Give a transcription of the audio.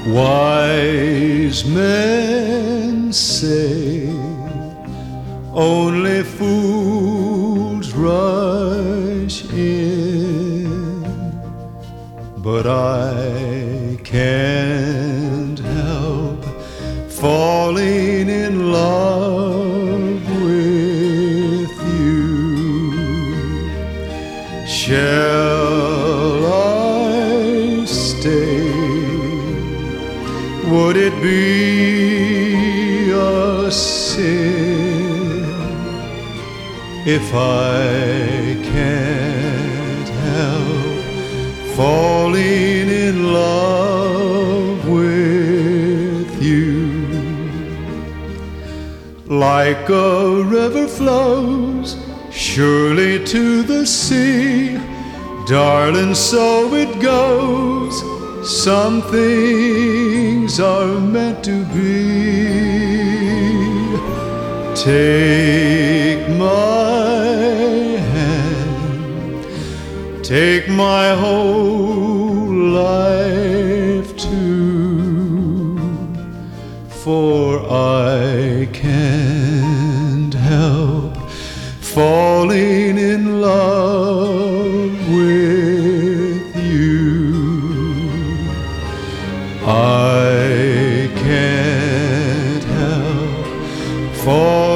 Wise men say only fools rush in, but I can't help falling in love with you. Shall I stay? Would it be a sin if I can't help falling in love with you? Like a river flows surely to the sea, darling, so it goes. Some things are meant to be. Take my hand, take my whole life too, for I can't help falling in love with you. I can't help falling